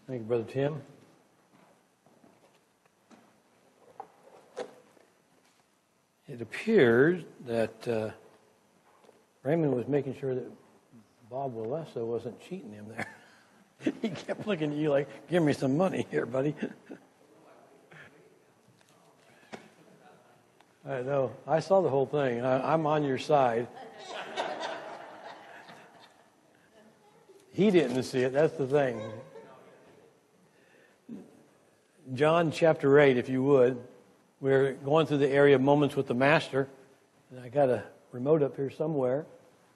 Thank you, Brother Tim. It appears that Raymond was making sure that Bob Walesso wasn't cheating him there. He kept looking at you like, give me some money here, buddy. I know. I saw the whole thing. I'm on your side. He didn't see it. That's the thing. John chapter 8, if you would. We're going through the area of moments with the Master. And I got a remote up here somewhere.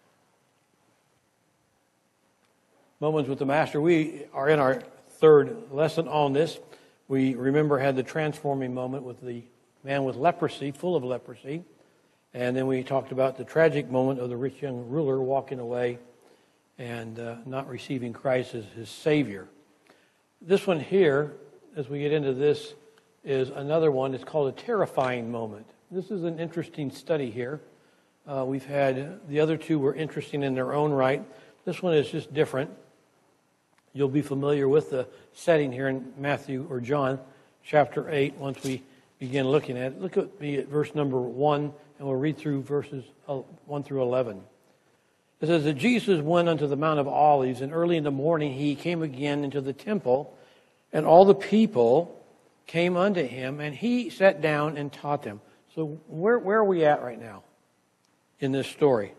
Moments with the Master. We are in our third lesson on this. We remember had the transforming moment with the man with leprosy, full of leprosy. And then we talked about the tragic moment of the rich young ruler walking away and not receiving Christ as his Savior. This one here, as we get into this, is another one. It's called a terrifying moment. This is an interesting study here. We've had, the other two were interesting in their own right. This one is just different. You'll be familiar with the setting here in Matthew or John chapter 8 once we begin looking at it. Look at me at verse number 1, and we'll read through verses 1 through 11. It says that Jesus went unto the Mount of Olives, and early in the morning he came again into the temple, and all the people came unto him, and he sat down and taught them. So where are we at right now in this story?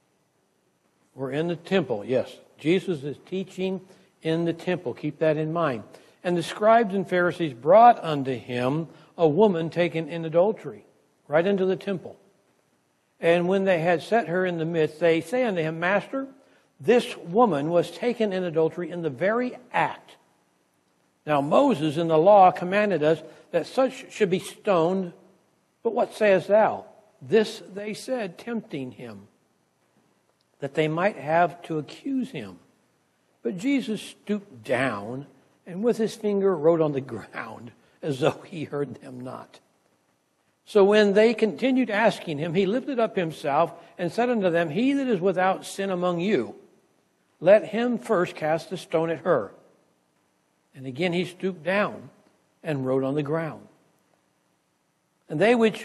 We're in the temple, yes. Jesus is teaching in the temple. Keep that in mind. And the scribes and Pharisees brought unto him a woman taken in adultery, right into the temple. And when they had set her in the midst, they say unto him, Master, this woman was taken in adultery in the very act. Now Moses in the law commanded us that such should be stoned, but what sayest thou? This they said, tempting him, that they might have to accuse him. But Jesus stooped down and with his finger wrote on the ground, as though he heard them not. So when they continued asking him, he lifted up himself and said unto them, He that is without sin among you, let him first cast a stone at her. And again he stooped down and wrote on the ground. And they which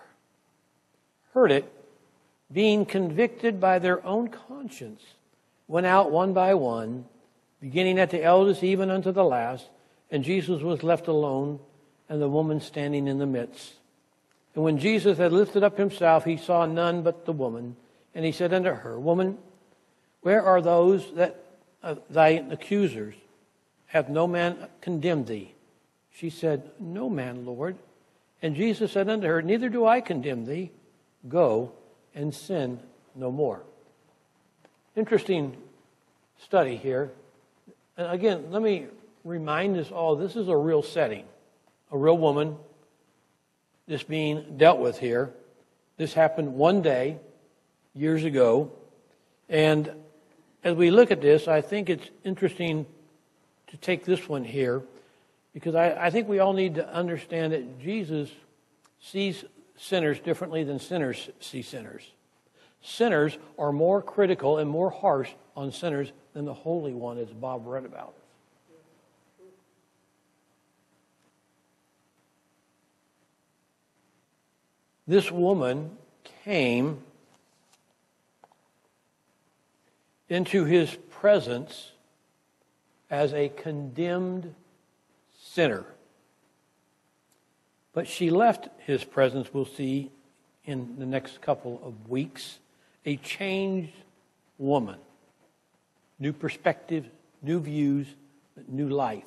heard it, being convicted by their own conscience, went out one by one, beginning at the eldest even unto the last, and Jesus was left alone, and the woman standing in the midst. And when Jesus had lifted up himself, he saw none but the woman, and he said unto her, Woman, where are those that thy accusers? Hath no man condemned thee? She said, No man, Lord. And Jesus said unto her, Neither do I condemn thee. Go and sin no more. Interesting study here. And again, let me remind us all, this is a real setting. A real woman, this being dealt with here. This happened one day, years ago. And as we look at this, I think it's interesting to take this one here, because I think we all need to understand that Jesus sees sinners differently than sinners see sinners. Sinners are more critical and more harsh on sinners than the Holy One, as Bob read about. This woman came into his presence as a condemned sinner. But she left his presence, we'll see in the next couple of weeks, a changed woman. New perspective, new views, new life.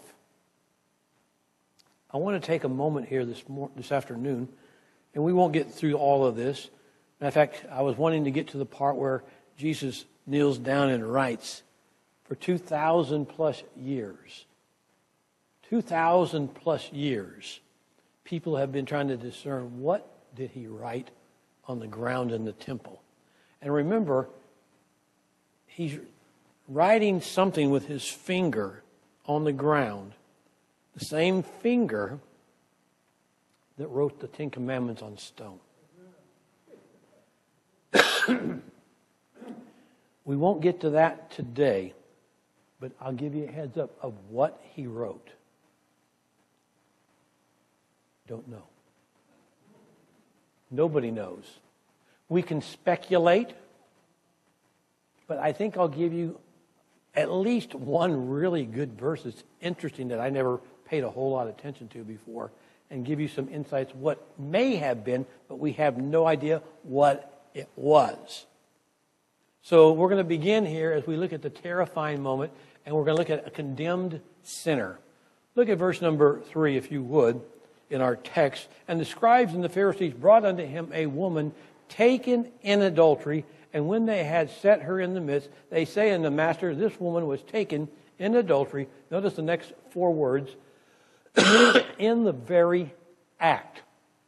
I want to take a moment here this afternoon, and we won't get through all of this. In fact, I was wanting to get to the part where Jesus kneels down and writes. For 2,000 plus years, 2,000 plus years, people have been trying to discern what did he write on the ground in the temple. And remember, he's writing something with his finger on the ground, the same finger that wrote the Ten Commandments on stone. We won't get to that today, but I'll give you a heads up of what he wrote. Don't know. Nobody knows. We can speculate, but I think I'll give you at least one really good verse that's interesting that I never paid a whole lot of attention to before, and give you some insights what may have been, but we have no idea what it was. So we're going to begin here as we look at the terrifying moment, and we're going to look at a condemned sinner. Look at verse number 3, if you would, in our text. And the scribes and the Pharisees brought unto him a woman taken in adultery, and when they had set her in the midst, they say unto the master, this woman was taken in adultery. Notice the next 4 words, in the very act.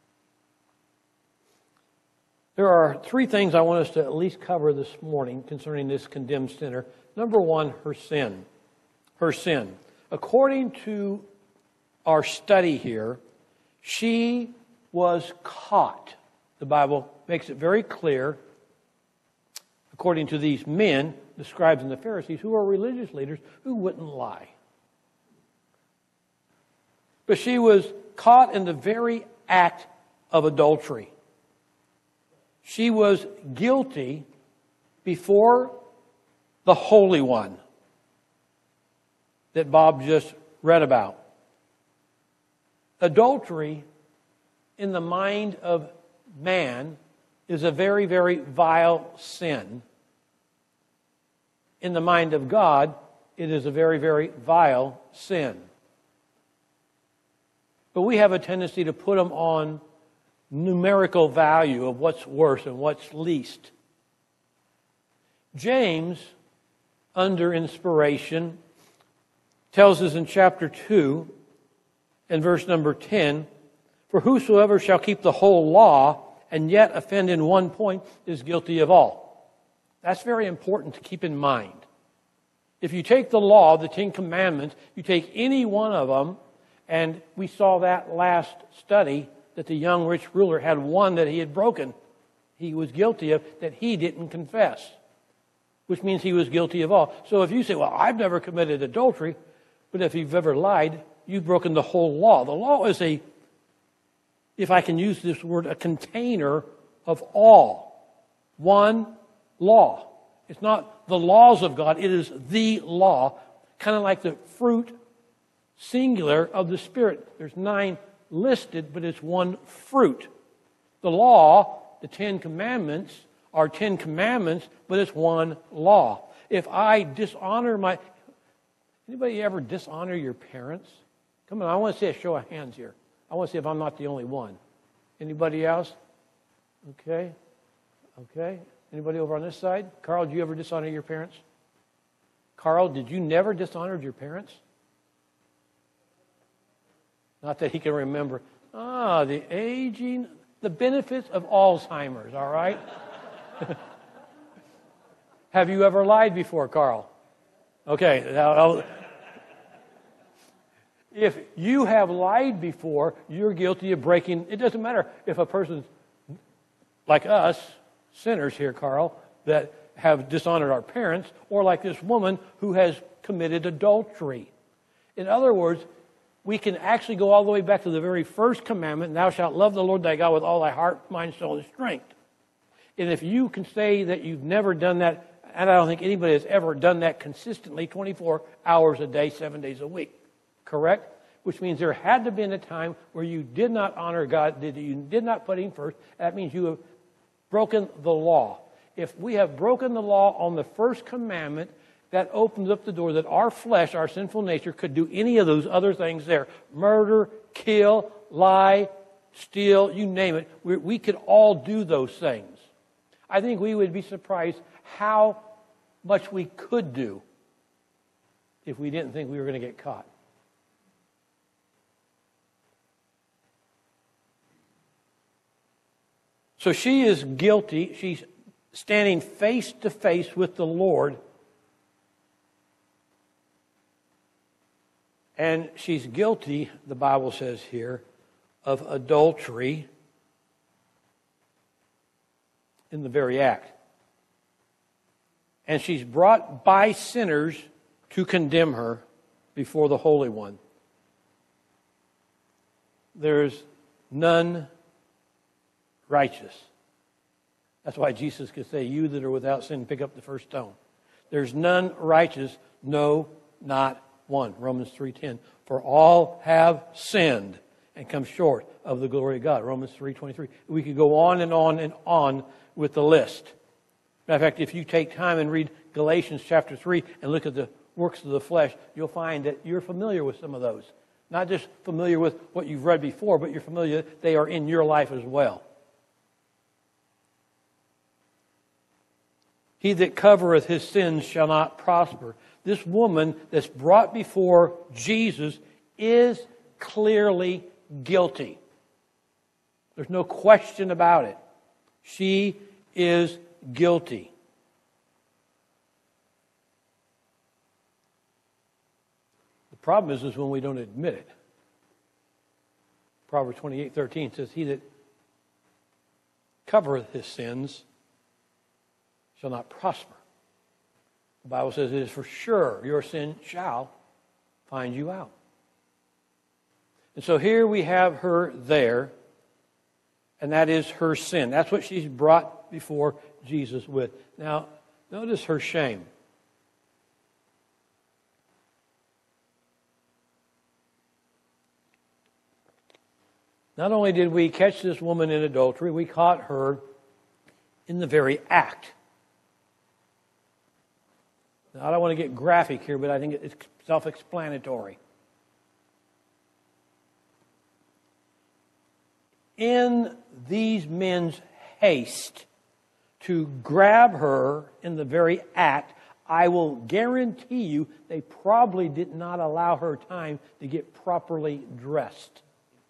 There are 3 things I want us to at least cover this morning concerning this condemned sinner. Number 1, her sin. Her sin. According to our study here, she was caught. The Bible makes it very clear, according to these men, the scribes and the Pharisees, who are religious leaders who wouldn't lie. But she was caught in the very act of adultery. She was guilty before the Holy One that Bob just read about. Adultery in the mind of man is a very, very vile sin. In the mind of God, it is a very, very vile sin. But we have a tendency to put them on numerical value of what's worse and what's least. James, under inspiration, tells us in chapter 2 and verse number 10, for whosoever shall keep the whole law and yet offend in one point is guilty of all. That's very important to keep in mind. If you take the law, the 10 Commandments, you take any one of them, and we saw that last study that the young rich ruler had one that he had broken. He was guilty of that he didn't confess, which means he was guilty of all. So if you say, well, I've never committed adultery, but if you've ever lied, you've broken the whole law. The law is if I can use this word, a container of all. One law. It's not the laws of God, it is the law, kind of like the fruit singular of the Spirit. There's 9 listed, but it's one fruit. The law, the 10 Commandments, are 10 commandments, but it's one law. If I dishonor anybody ever dishonor your parents? Come on, I want to see a show of hands here. I want to see if I'm not the only one. Anybody else? Okay. Anybody over on this side? Carl, did you ever dishonor your parents? Carl, did you never dishonor your parents? Not that he can remember. The aging, the benefits of Alzheimer's, all right? Have you ever lied before, Carl? Okay. If you have lied before, you're guilty of breaking. It doesn't matter if a person's like us, sinners here, Carl, that have dishonored our parents, or like this woman who has committed adultery. In other words, we can actually go all the way back to the very first commandment, thou shalt love the Lord thy God with all thy heart, mind, soul, and strength. And if you can say that you've never done that, and I don't think anybody has ever done that consistently 24 hours a day, 7 days a week, correct? Which means there had to have been a time where you did not honor God, that you did not put Him first. That means you have broken the law. If we have broken the law on the first commandment, that opens up the door that our flesh, our sinful nature, could do any of those other things there. Murder, kill, lie, steal, you name it. We could all do those things. I think we would be surprised how much we could do if we didn't think we were going to get caught. So she is guilty. She's standing face to face with the Lord. And she's guilty, the Bible says here, of adultery in the very act. And she's brought by sinners to condemn her before the Holy One. There's none righteous. That's why Jesus could say, you that are without sin, pick up the first stone. There's none righteous, no, not one. Romans 3:10. For all have sinned and come short of the glory of God. Romans 3:23. We could go on and on and on with the list. Matter of fact, if you take time and read Galatians chapter 3 and look at the works of the flesh, you'll find that you're familiar with some of those. Not just familiar with what you've read before, but you're familiar that they are in your life as well. He that covereth his sins shall not prosper. This woman that's brought before Jesus is clearly guilty. There's no question about it. She is guilty. The problem is when we don't admit it. Proverbs 28:13 says, he that covereth his sins shall not prosper. The Bible says it is for sure your sin shall find you out. And so here we have her there, and that is her sin. That's what she's brought before Jesus with. Now, notice her shame. Not only did we catch this woman in adultery, we caught her in the very act. Now, I don't want to get graphic here, but I think it's self-explanatory. In these men's haste to grab her in the very act, I will guarantee you they probably did not allow her time to get properly dressed.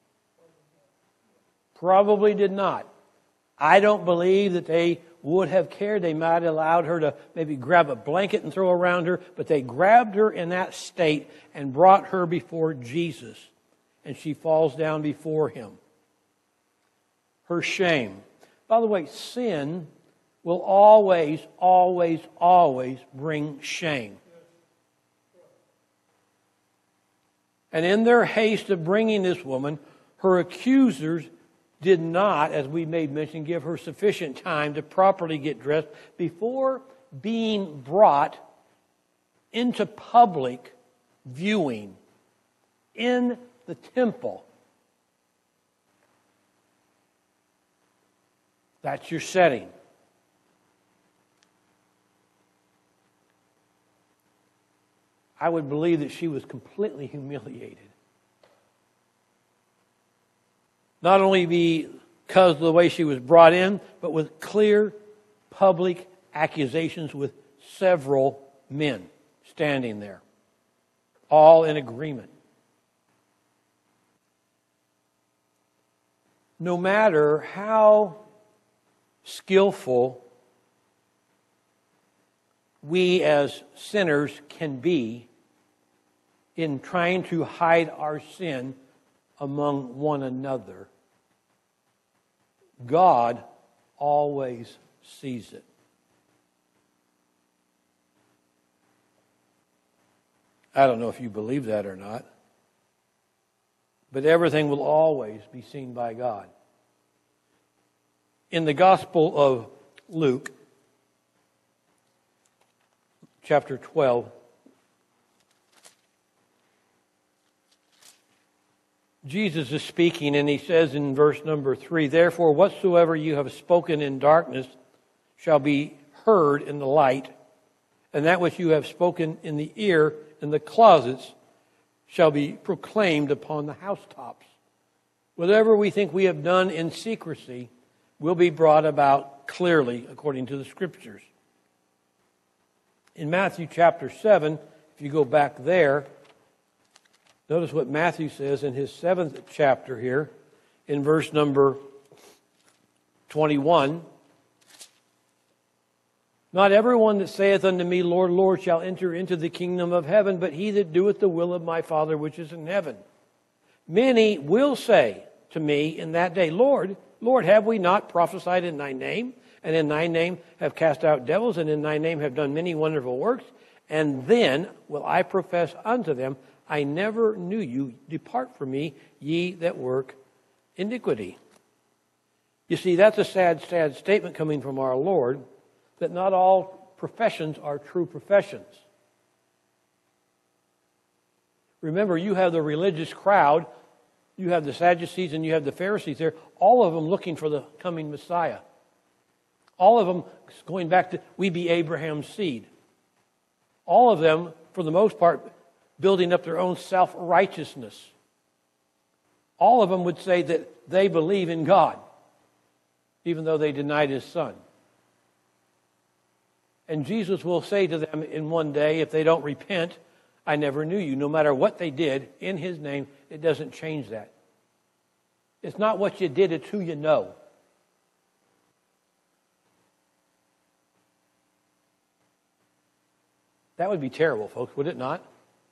Probably did not. I don't believe that they would have cared. They might have allowed her to maybe grab a blanket and throw around her, but they grabbed her in that state and brought her before Jesus, and she falls down before him. Her shame. By the way, sin will always, always, always bring shame. And in their haste of bringing this woman, her accusers did not, as we made mention, give her sufficient time to properly get dressed before being brought into public viewing in the temple. That's your setting. I would believe that she was completely humiliated. Not only because of the way she was brought in, but with clear public accusations with several men standing there, all in agreement. No matter how skillful we as sinners can be in trying to hide our sin among one another, God always sees it. I don't know if you believe that or not, but everything will always be seen by God. In the Gospel of Luke, chapter 12, Jesus is speaking, and he says in verse number 3, therefore whatsoever you have spoken in darkness shall be heard in the light, and that which you have spoken in the ear in the closets shall be proclaimed upon the housetops. Whatever we think we have done in secrecy will be brought about clearly according to the Scriptures. In Matthew chapter 7, if you go back there, notice what Matthew says in his 7th chapter here, in verse number 21. Not everyone that saith unto me, Lord, Lord, shall enter into the kingdom of heaven, but he that doeth the will of my Father which is in heaven. Many will say to me in that day, Lord, Lord, have we not prophesied in thy name? And in thy name have cast out devils, and in thy name have done many wonderful works? And then will I profess unto them, I never knew you. Depart from me, ye that work iniquity. You see, that's a sad, sad statement coming from our Lord, that not all professions are true professions. Remember, you have the religious crowd, you have the Sadducees and you have the Pharisees there, all of them looking for the coming Messiah. All of them going back to, we be Abraham's seed. All of them, for the most part, building up their own self-righteousness. All of them would say that they believe in God, even though they denied His Son. And Jesus will say to them in one day, if they don't repent, I never knew you. No matter what they did in His name, it doesn't change that. It's not what you did, it's who you know. That would be terrible, folks, would it not?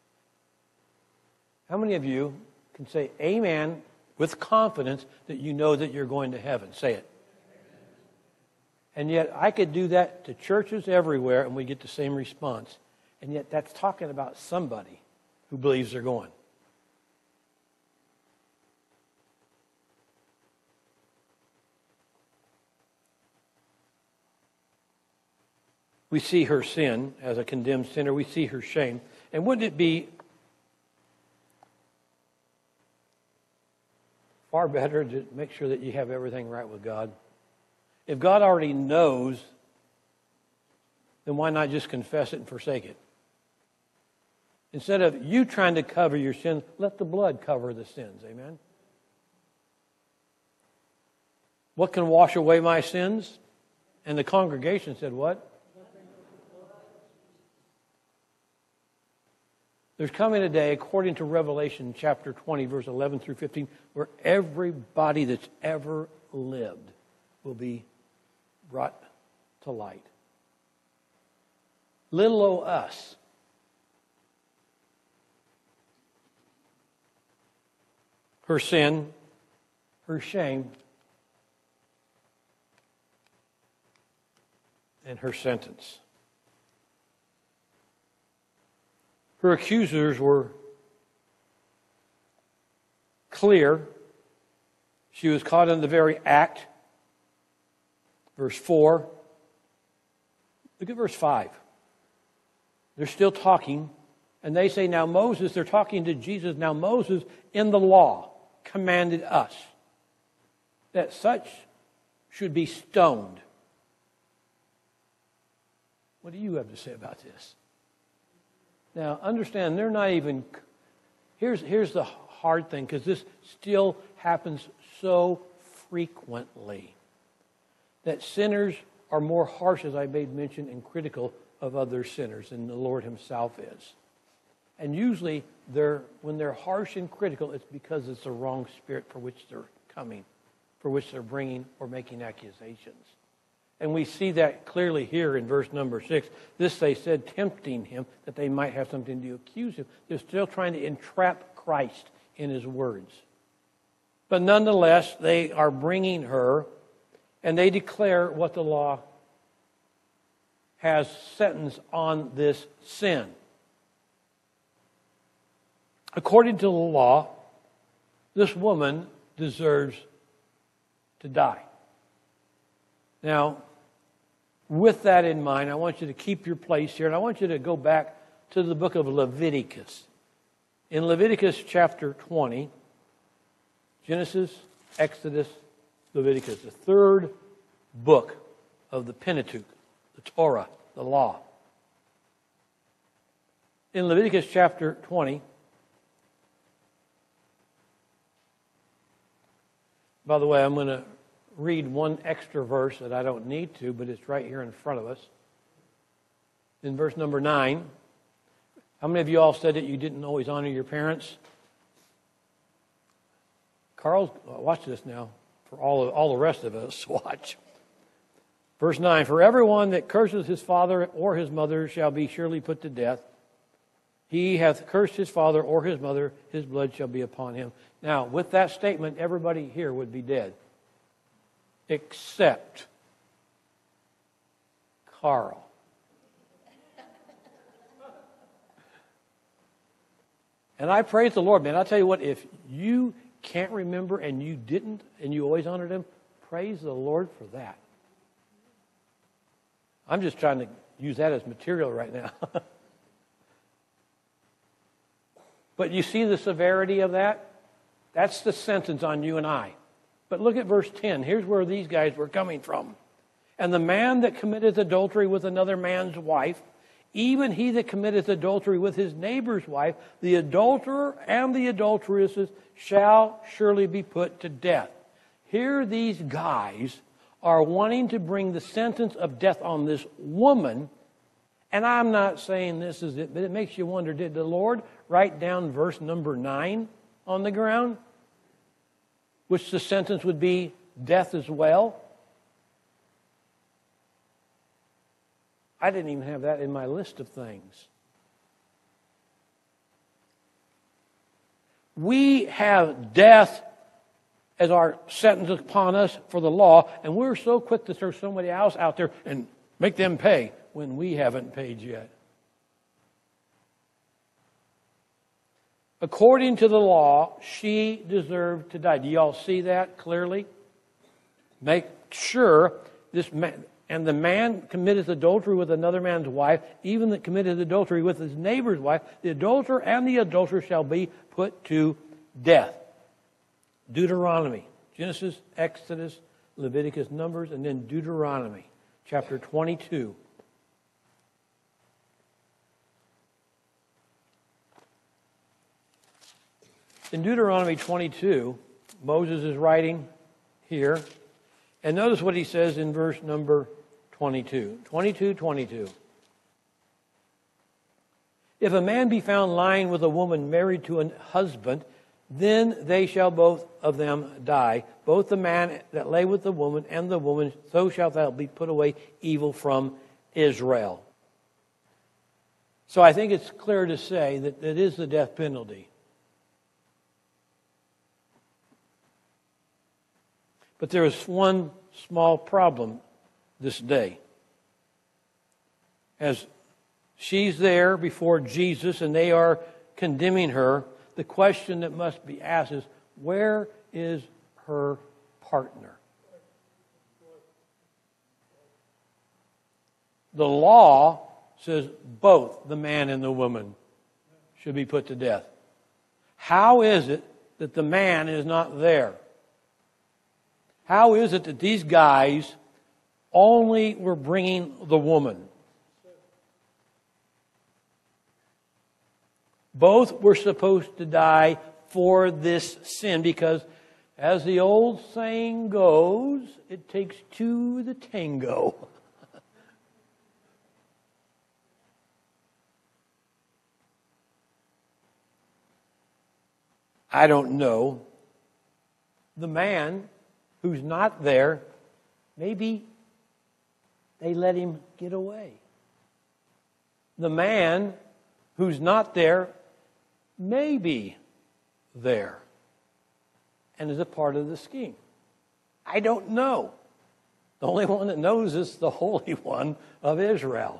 How many of you can say amen with confidence that you know that you're going to heaven? Say it. And yet I could do that to churches everywhere and we get the same response. And yet that's talking about somebody who believes they're going. We see her sin as a condemned sinner. We see her shame. And wouldn't it be far better to make sure that you have everything right with God? If God already knows, then why not just confess it and forsake it? Instead of you trying to cover your sins, let the blood cover the sins. Amen? What can wash away my sins? And the congregation said, what? There's coming a day, according to Revelation chapter 20, verse 11 through 15, where everybody that's ever lived will be brought to light. Little o' us. Her sin, her shame, and her sentence. Her accusers were clear. She was caught in the very act. Verse 4. Look at verse 5. They're still talking. And they say, now Moses, they're talking to Jesus. Now Moses in the law commanded us that such should be stoned. What do you have to say about this? Now, understand, they're not even... Here's the hard thing, because this still happens so frequently, that sinners are more harsh, as I made mention, and critical of other sinners than the Lord Himself is. And usually, when they're harsh and critical, it's because it's the wrong spirit for which they're coming, for which they're bringing or making accusations. And we see that clearly here in verse number 6. This they said, tempting Him, that they might have something to accuse Him. They're still trying to entrap Christ in His words. But nonetheless, they are bringing her, and they declare what the law has sentenced on this sin. According to the law, this woman deserves to die. Now, with that in mind, I want you to keep your place here, and I want you to go back to the book of Leviticus. In Leviticus chapter 20, Genesis, Exodus, Leviticus, the third book of the Pentateuch, the Torah, the law. In Leviticus chapter 20, by the way, I'm going to read one extra verse that I don't need to, but it's right here in front of us. In verse number 9, how many of you all said that you didn't always honor your parents? Carl, watch this now. For all the rest of us, watch. Verse 9, for everyone that curses his father or his mother shall be surely put to death. He hath cursed his father or his mother, his blood shall be upon him. Now, with that statement, everybody here would be dead. Except Carl. And I praise the Lord, man. I'll tell you what, if you can't remember and you didn't and you always honored Him, praise the Lord for that. I'm just trying to use that as material right now. But you see the severity of that? That's the sentence on you and I. But look at verse 10. Here's where these guys were coming from. And the man that committeth adultery with another man's wife, even he that committeth adultery with his neighbor's wife, the adulterer and the adulteresses shall surely be put to death. Here these guys are wanting to bring the sentence of death on this woman. And I'm not saying this is it, but it makes you wonder, did the Lord write down verse number 9 on the ground? Which the sentence would be death as well? I didn't even have that in my list of things. We have death as our sentence upon us for the law, and we're so quick to throw somebody else out there and make them pay when we haven't paid yet. According to the law, she deserved to die. Do y'all see that clearly? Make sure this man, and the man committeth adultery with another man's wife, even that committeth adultery with his neighbor's wife, the adulterer and the adulterer shall be put to death. Deuteronomy, Genesis, Exodus, Leviticus, Numbers, and then Deuteronomy, chapter 22. In Deuteronomy 22, Moses is writing here, and notice what he says in verse number 22. 22. If a man be found lying with a woman married to a husband, then they shall both of them die, both the man that lay with the woman and the woman, so shalt thou be put away evil from Israel. So I think it's clear to say that it is the death penalty. But there is one small problem this day. As she's there before Jesus and they are condemning her, the question that must be asked is, where is her partner? The law says both the man and the woman should be put to death. How is it that the man is not there? How is it that these guys only were bringing the woman? Both were supposed to die for this sin because, as the old saying goes, it takes two to tango. I don't know. The man who's not there, maybe they let him get away. The man who's not there may be there and is a part of the scheme. I don't know. The only one that knows is the Holy One of Israel.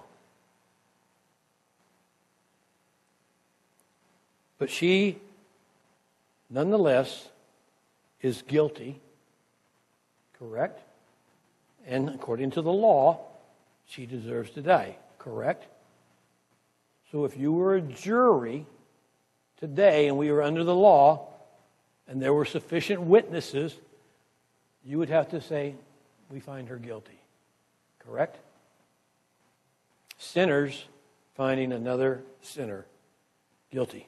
But she, nonetheless, is guilty. Correct? And according to the law, she deserves to die. Correct? So if you were a jury today and we were under the law and there were sufficient witnesses, you would have to say, we find her guilty. Correct? Sinners finding another sinner guilty.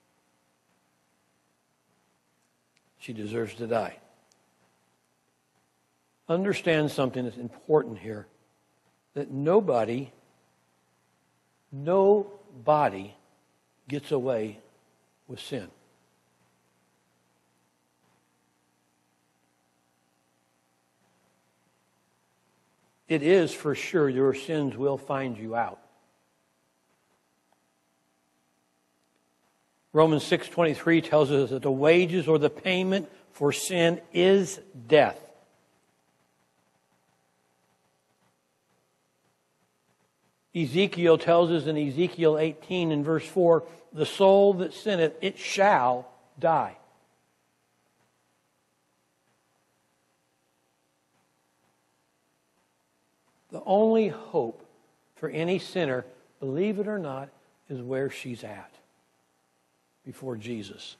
She deserves to die. Understand something that's important here, that nobody gets away with sin. It is for sure your sins will find you out. Romans 6:23 tells us that the wages or the payment for sin is death. Ezekiel tells us in Ezekiel 18 and verse 4, the soul that sinneth, it shall die. The only hope for any sinner, believe it or not, is where she's at before Jesus.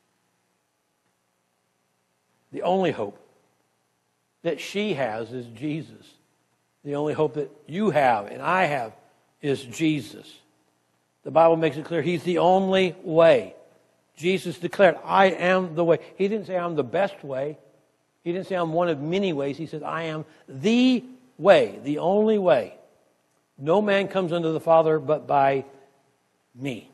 The only hope that she has is Jesus. The only hope that you have and I have is Jesus. The Bible makes it clear He's the only way. Jesus declared, I am the way. He didn't say I'm the best way. He didn't say I'm one of many ways. He said, I am the way, the only way. No man comes unto the Father but by me.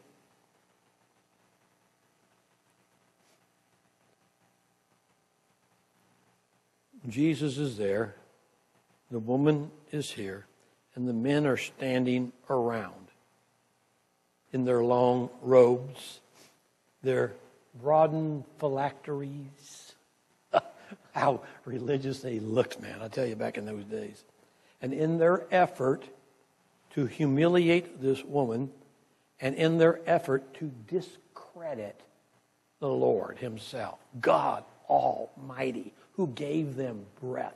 Jesus is there. The woman is here. And the men are standing around in their long robes, their broadened phylacteries. How religious they looked, man. I'll tell you, back in those days. And in their effort to humiliate this woman, and in their effort to discredit the Lord Himself, God Almighty, who gave them breath.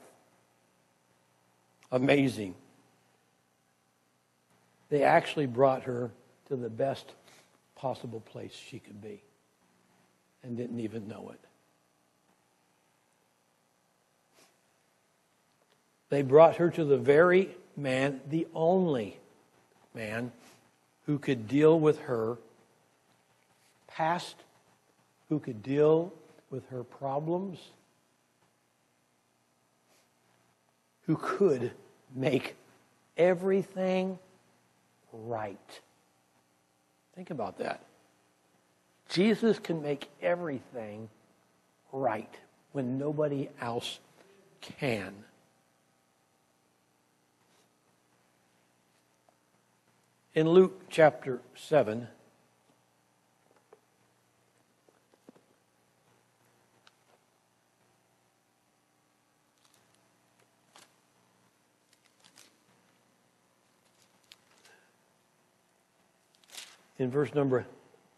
Amazing. They actually brought her to the best possible place she could be and didn't even know it. They brought her to the very man, the only man, who could deal with her past, who could deal with her problems, who could make everything right. Think about that. Jesus can make everything right when nobody else can. In Luke chapter 7, in verse number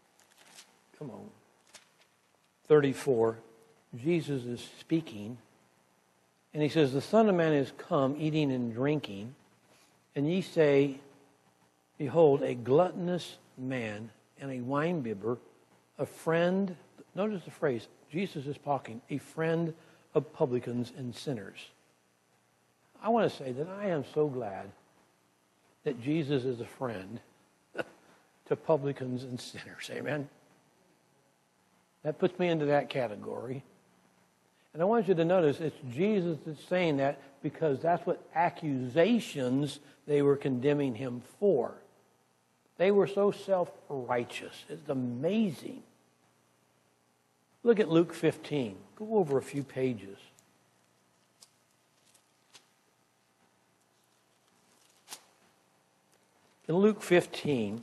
34, Jesus is speaking, and He says, the Son of Man is come, eating and drinking, and ye say, behold, a gluttonous man and a winebibber, a friend, notice the phrase, Jesus is talking, a friend of publicans and sinners. I want to say that I am so glad that Jesus is a friend to publicans and sinners. Amen? That puts me into that category. And I want you to notice it's Jesus that's saying that because that's what accusations they were condemning Him for. They were so self-righteous. It's amazing. Look at Luke 15. Go over a few pages. In Luke 15,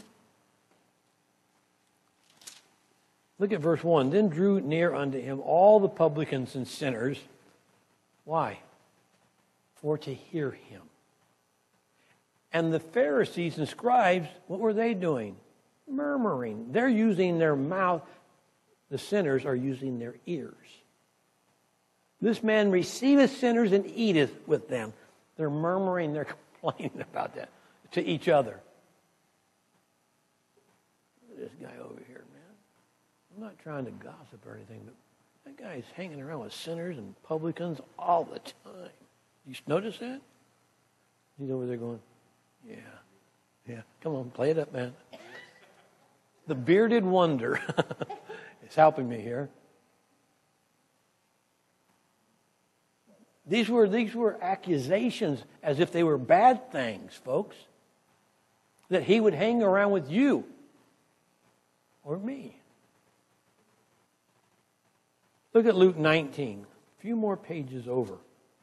look at verse 1. Then drew near unto Him all the publicans and sinners. Why? For to hear Him. And the Pharisees and scribes, what were they doing? Murmuring. They're using their mouth. The sinners are using their ears. This man receiveth sinners and eateth with them. They're murmuring, they're complaining about that to each other. This guy over here, man. I'm not trying to gossip or anything, but that guy's hanging around with sinners and publicans all the time. You notice that? He's over there going, yeah. Come on, play it up, man. The bearded wonder is helping me here. These were accusations as if they were bad things, folks. That He would hang around with you or me. Look at Luke 19. A few more pages over.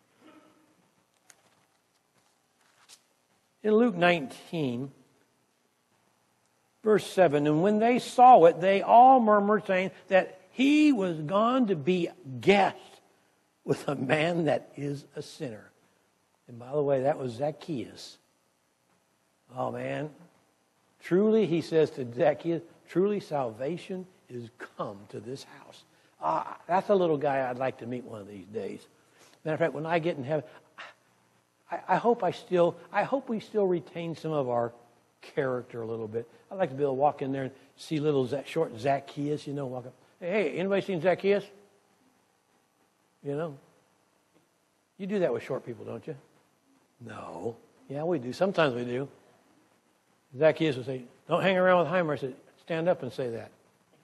In Luke 19, verse 7, and when they saw it, they all murmured, saying that He was gone to be guest with a man that is a sinner. And by the way, that was Zacchaeus. Oh, man. Truly, he says to Zacchaeus, truly salvation is come to this house. That's a little guy I'd like to meet one of these days. Matter of fact, when I get in heaven, I hope we still retain some of our character a little bit. I'd like to be able to walk in there and see little short Zacchaeus, walk up. Hey, anybody seen Zacchaeus? You do that with short people, don't you? No. Yeah, we do. Sometimes we do. Zacchaeus would say, don't hang around with Heimer. I said, stand up and say that.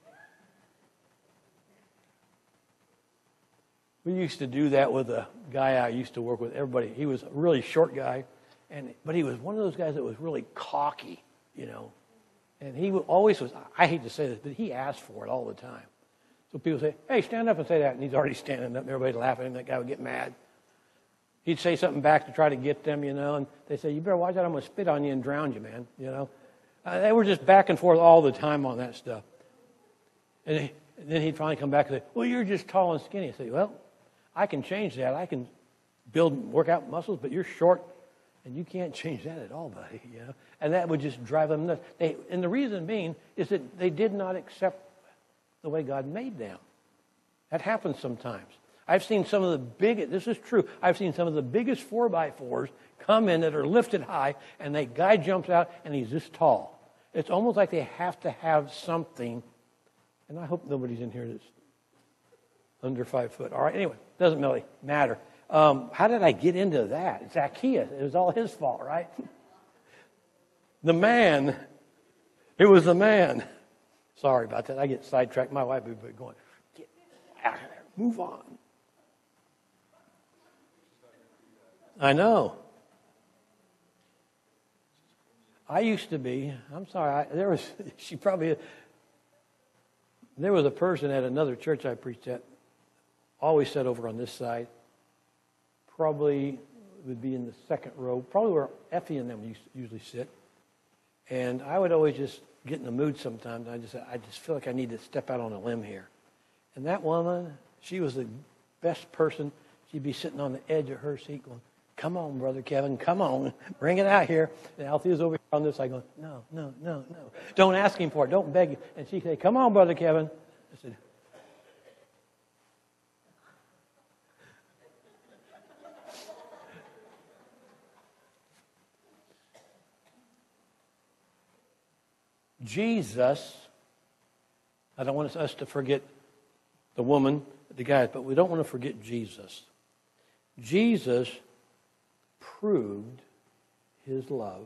We used to do that with a guy I used to work with. Everybody, he was a really short guy, but he was one of those guys that was really cocky, And he always was, I hate to say this, but he asked for it all the time. So people say, hey, stand up and say that. And he's already standing up and everybody's laughing at him. That guy would get mad. He'd say something back to try to get them, and they say, you better watch out, I'm going to spit on you and drown you, man, They were just back and forth all the time on that stuff. And then he'd finally come back and say, well, you're just tall and skinny. I say, well, I can change that. I can work out muscles, but you're short, and you can't change that at all, buddy, And that would just drive them nuts. And the reason being is that they did not accept the way God made them. That happens sometimes. I've seen some of the this is true, I've seen some of the biggest 4x4s come in that are lifted high, and the guy jumps out, and he's this tall. It's almost like they have to have something, and I hope nobody's in here that's under 5 foot. All right, anyway, doesn't really matter. How did I get into that? Zacchaeus, it was all his fault, right? It was the man. Sorry about that, I get sidetracked. My wife would be going, get out of there, move on. I know. I used to be. I'm sorry. There was a person at another church I preached at. Always sat over on this side. Probably would be in the second row. Probably where Effie and them usually sit. And I would always just get in the mood sometimes. I just feel like I need to step out on a limb here. And that woman, she was the best person. She'd be sitting on the edge of her seat going, come on, Brother Kevin, come on, bring it out here. And Althea's over here on this side going, no. Don't ask him for it, don't beg him. And she'd say, come on, Brother Kevin. I said, Jesus, I don't want us to forget the woman, the guys, but we don't want to forget Jesus. Jesus proved his love,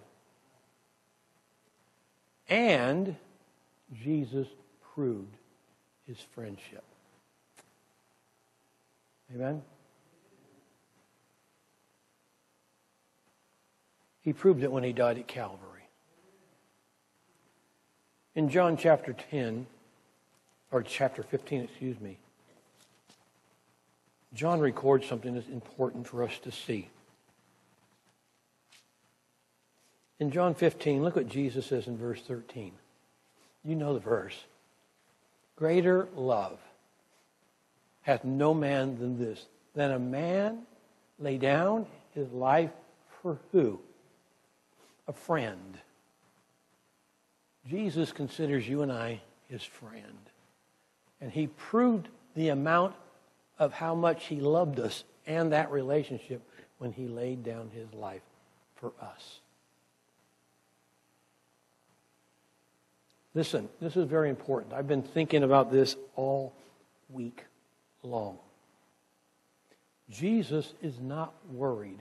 and Jesus proved his friendship. Amen? He proved it when he died at Calvary. In John chapter 10, or chapter 15, John records something that's important for us to see. In John 15, look what Jesus says in verse 13. You know the verse. Greater love hath no man than this, than a man lay down his life for who? A friend. Jesus considers you and I his friend. And he proved the amount of how much he loved us and that relationship when he laid down his life for us. Listen, this is very important. I've been thinking about this all week long. Jesus is not worried.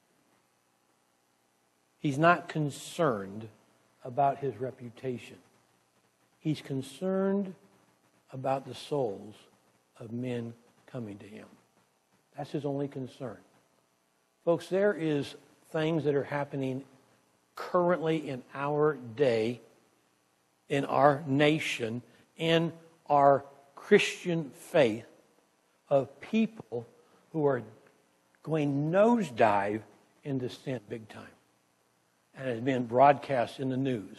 He's not concerned about his reputation. He's concerned about the souls of men coming to him. That's his only concern. Folks, there is things that are happening currently in our day, in our nation, in our Christian faith, of people who are going nosedive into sin big time. And it's been broadcast in the news.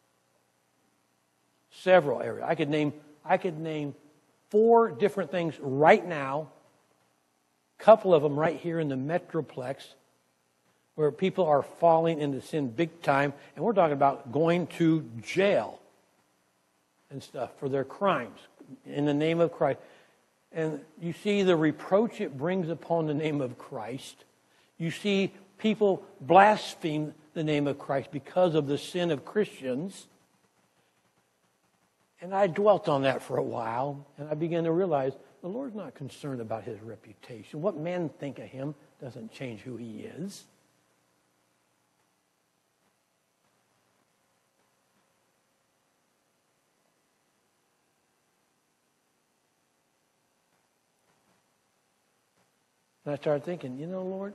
Several areas. I could name 4 different things right now, a couple of them right here in the Metroplex, where people are falling into sin big time, and we're talking about going to jail and stuff for their crimes in the name of Christ. And you see the reproach it brings upon the name of Christ. You see people blaspheme the name of Christ because of the sin of Christians. And I dwelt on that for a while, and I began to realize the Lord's not concerned about his reputation. What men think of him doesn't change who he is. And I started thinking, you know, Lord,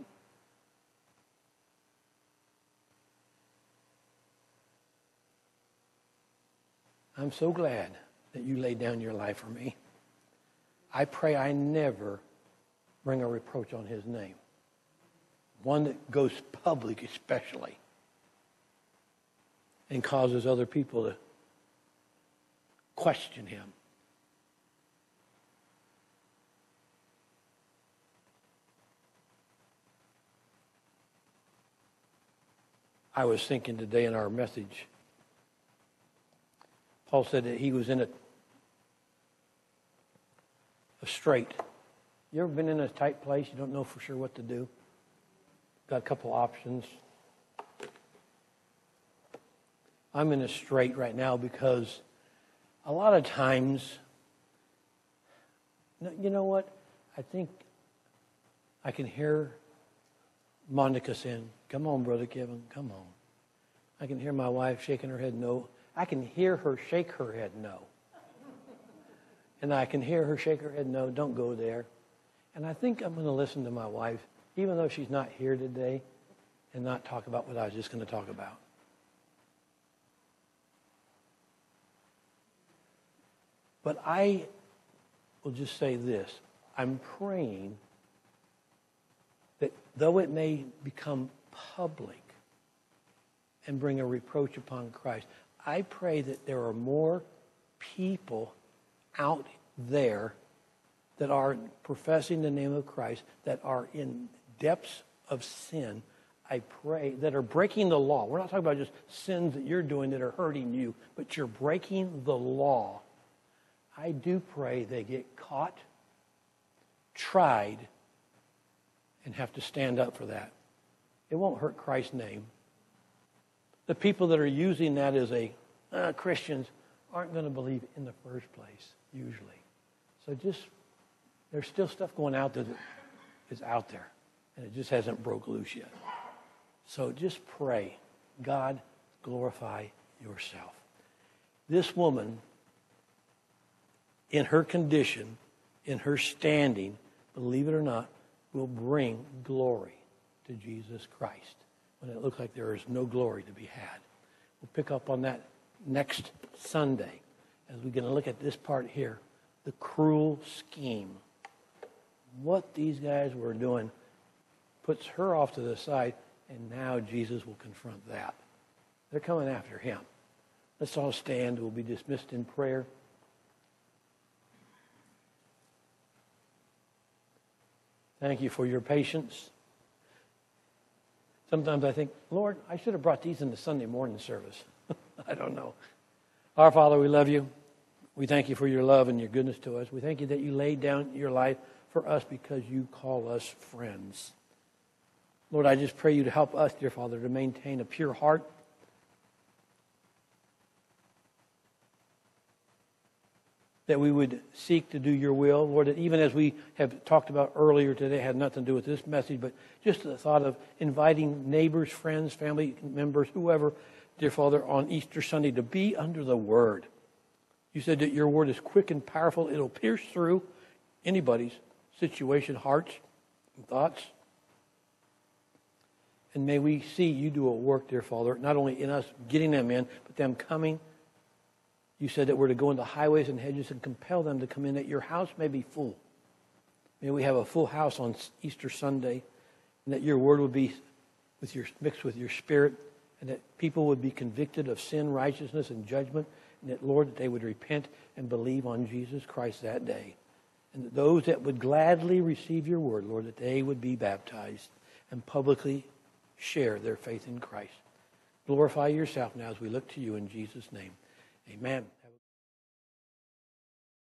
I'm so glad that you laid down your life for me. I pray I never bring a reproach on his name. One that goes public especially and causes other people to question him. I was thinking today in our message, Paul said that he was in a strait. You ever been in a tight place? You don't know for sure what to do? Got a couple options. I'm in a strait right now because a lot of times, you know what? I think I can hear Monica saying, "Come on, Brother Kevin, come on." I can hear my wife shaking her head no. I can hear her shake her head no. And I can hear her shake her head no, don't go there. And I think I'm going to listen to my wife, even though she's not here today, and not talk about what I was just going to talk about. But I will just say this. I'm praying that though it may become public and bring a reproach upon Christ, I pray that there are more people out there that are professing the name of Christ, that are in depths of sin, I pray, that are breaking the law. We're not talking about just sins that you're doing that are hurting you, but you're breaking the law. I do pray they get caught, tried, and have to stand up for that. It won't hurt Christ's name. The people that are using that as Christians aren't going to believe in the first place, usually. So there's still stuff going out that is out there, and it just hasn't broke loose yet. So just pray, God, glorify yourself. This woman, in her condition, in her standing, believe it or not, will bring glory to Jesus Christ when it looks like there is no glory to be had. We'll pick up on that next Sunday as we're going to look at this part here, the cruel scheme. What these guys were doing puts her off to the side, and now Jesus will confront that. They're coming after him. Let's all stand. We'll be dismissed in prayer. Thank you for your patience. Sometimes I think, Lord, I should have brought these in the Sunday morning service. I don't know. Our Father, we love you. We thank you for your love and your goodness to us. We thank you that you laid down your life for us because you call us friends. Lord, I just pray you to help us, dear Father, to maintain a pure heart. That we would seek to do your will. Lord, that even as we have talked about earlier today, had nothing to do with this message, but just the thought of inviting neighbors, friends, family members, whoever, dear Father, on Easter Sunday to be under the Word. You said that your Word is quick and powerful. It'll pierce through anybody's situation, hearts, and thoughts. And may we see you do a work, dear Father, not only in us getting them in, but them coming. You said that we're to go into highways and hedges and compel them to come in, that your house may be full. May we have a full house on Easter Sunday, and that your word would be mixed with your spirit, and that people would be convicted of sin, righteousness, and judgment, and that, Lord, that they would repent and believe on Jesus Christ that day. And that those that would gladly receive your word, Lord, that they would be baptized and publicly share their faith in Christ. Glorify yourself now as we look to you in Jesus' name. Amen.